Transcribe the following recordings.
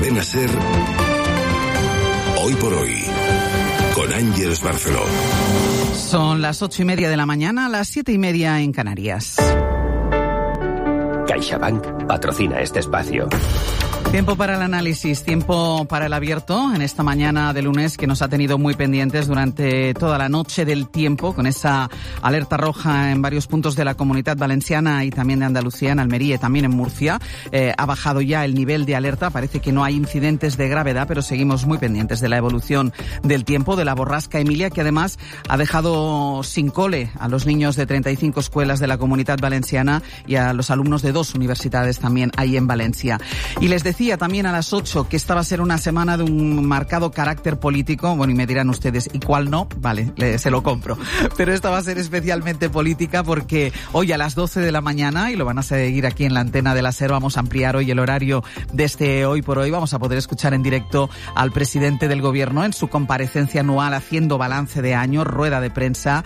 Cadena SER, Hoy por Hoy, con Ángeles Barceló. Son las 8:30 de la mañana, las 7:30 en Canarias. CaixaBank patrocina este espacio. Tiempo para el análisis, tiempo para el abierto en esta mañana de lunes que nos ha tenido muy pendientes durante toda la noche del tiempo, con esa alerta roja en varios puntos de la Comunidad Valenciana y también de Andalucía, en Almería y también en Murcia. Ha bajado ya el nivel de alerta, parece que no hay incidentes de gravedad, pero seguimos muy pendientes de la evolución del tiempo, de la borrasca Emilia, que además ha dejado sin cole a los niños de 35 escuelas de la Comunidad Valenciana y a los alumnos de 2 universidades también ahí en Valencia. Y les decía también a las 8 que esta va a ser una semana de un marcado carácter político. Bueno, y me dirán ustedes, ¿y cuál no? Vale, se lo compro. Pero esta va a ser especialmente política porque hoy a las 12 de la mañana, y lo van a seguir aquí en la antena de la SER, vamos a ampliar hoy el horario de este Hoy por Hoy. Vamos a poder escuchar en directo al presidente del Gobierno en su comparecencia anual haciendo balance de año, rueda de prensa,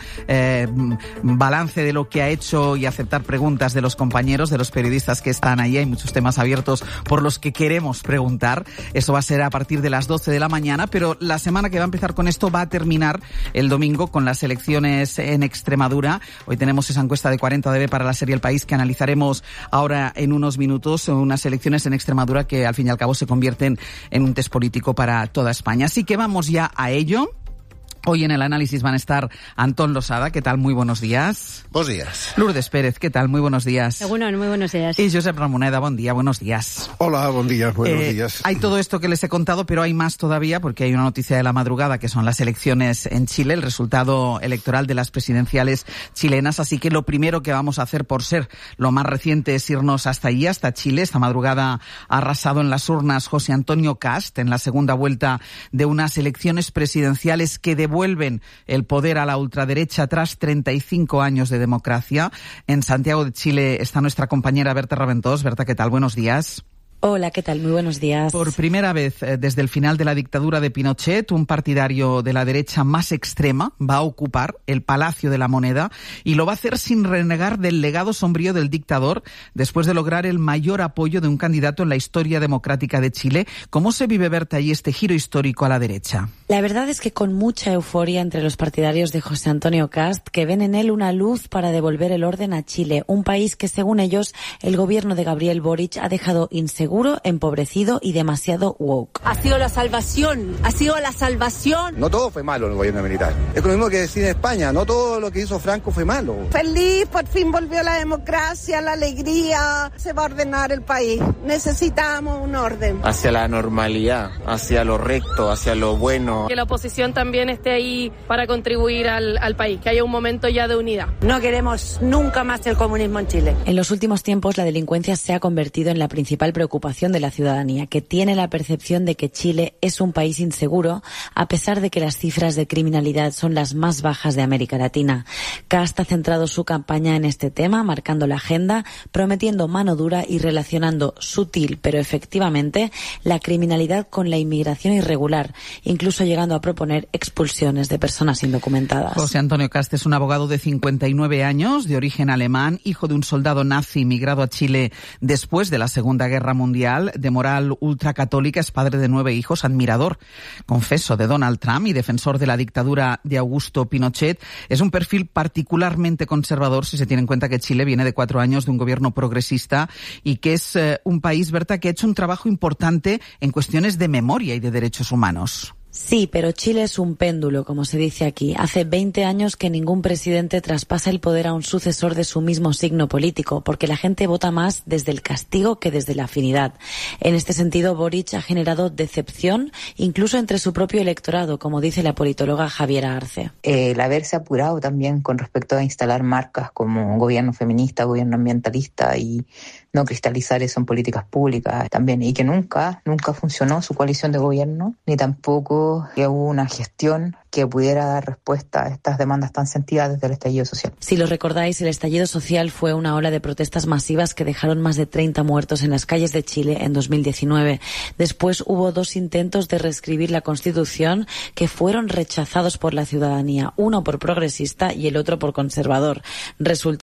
balance de lo que ha hecho y aceptar preguntas de los compañeros, de los periodistas que están ahí. Hay muchos temas abiertos por los que queremos preguntar. Eso va a ser a partir de las 12 de la mañana, pero la semana que va a empezar con esto va a terminar el domingo con las elecciones en Extremadura. Hoy tenemos esa encuesta de 40DB para la serie El País que analizaremos ahora en unos minutos. Unas elecciones en Extremadura que al fin y al cabo se convierten en un test político para toda España. Así que vamos ya a ello. Hoy en el análisis van a estar Antón Losada, ¿qué tal? Muy buenos días. Buenos días. Lourdes Pérez, ¿qué tal? Muy buenos días. Bueno, muy buenos días. Y Josep Ramoneda, buen día, buenos días. Hola, buen día, buenos días. Hay todo esto que les he contado, pero hay más todavía porque hay una noticia de la madrugada que son las elecciones en Chile, el resultado electoral de las presidenciales chilenas. Así que lo primero que vamos a hacer, por ser lo más reciente, es irnos hasta allí, hasta Chile. Esta madrugada ha arrasado en las urnas José Antonio Kast en la segunda vuelta de unas elecciones presidenciales que devuelven el poder a la ultraderecha tras 35 años de democracia. En Santiago de Chile está nuestra compañera Berta Raventós. Berta, ¿qué tal? Buenos días. Hola, ¿qué tal? Muy buenos días. Por primera vez desde el final de la dictadura de Pinochet, un partidario de la derecha más extrema va a ocupar el Palacio de la Moneda y lo va a hacer sin renegar del legado sombrío del dictador después de lograr el mayor apoyo de un candidato en la historia democrática de Chile. ¿Cómo se vive, Berta, ahí este giro histórico a la derecha? La verdad es que con mucha euforia entre los partidarios de José Antonio Kast, que ven en él una luz para devolver el orden a Chile, un país que, según ellos, el gobierno de Gabriel Boric ha dejado inseguro, empobrecido y demasiado woke. Ha sido la salvación, ha sido la salvación. No todo fue malo en el gobierno militar. Es lo mismo que decir en España, no todo lo que hizo Franco fue malo. Feliz, por fin volvió la democracia, la alegría, se va a ordenar el país. Necesitamos un orden. Hacia la normalidad, hacia lo recto, hacia lo bueno. Que la oposición también esté ahí para contribuir al país, que haya un momento ya de unidad. No queremos nunca más el comunismo en Chile. En los últimos tiempos la delincuencia se ha convertido en la principal preocupación de la ciudadanía, que tiene la percepción de que Chile es un país inseguro, a pesar de que las cifras de criminalidad son las más bajas de América Latina. Kast ha centrado su campaña en este tema, marcando la agenda, prometiendo mano dura y relacionando sutil pero efectivamente la criminalidad con la inmigración irregular, incluso llegando a proponer expulsiones de personas indocumentadas. José Antonio Kast es un abogado de 59 años, de origen alemán, hijo de un soldado nazi migrado a Chile después de la Segunda Guerra Mundial, de moral ultracatólica, es padre de 9 hijos, admirador, confeso, de Donald Trump y defensor de la dictadura de Augusto Pinochet. Es un perfil particularmente conservador si se tiene en cuenta que Chile viene de 4 años de un gobierno progresista y que es un país, Berta, que ha hecho un trabajo importante en cuestiones de memoria y de derechos humanos. Sí, pero Chile es un péndulo, como se dice aquí. Hace 20 años que ningún presidente traspasa el poder a un sucesor de su mismo signo político, porque la gente vota más desde el castigo que desde la afinidad. En este sentido, Boric ha generado decepción, incluso entre su propio electorado, como dice la politóloga Javiera Arce. El haberse apurado también con respecto a instalar marcas como gobierno feminista, gobierno ambientalista y no cristalizar eso en políticas públicas también, y que nunca funcionó su coalición de gobierno, ni tampoco que hubo una gestión que pudiera dar respuesta a estas demandas tan sentidas desde el estallido social. Si lo recordáis, el estallido social fue una ola de protestas masivas que dejaron más de 30 muertos en las calles de Chile en 2019. Después hubo 2 intentos de reescribir la Constitución que fueron rechazados por la ciudadanía, uno por progresista y el otro por conservador.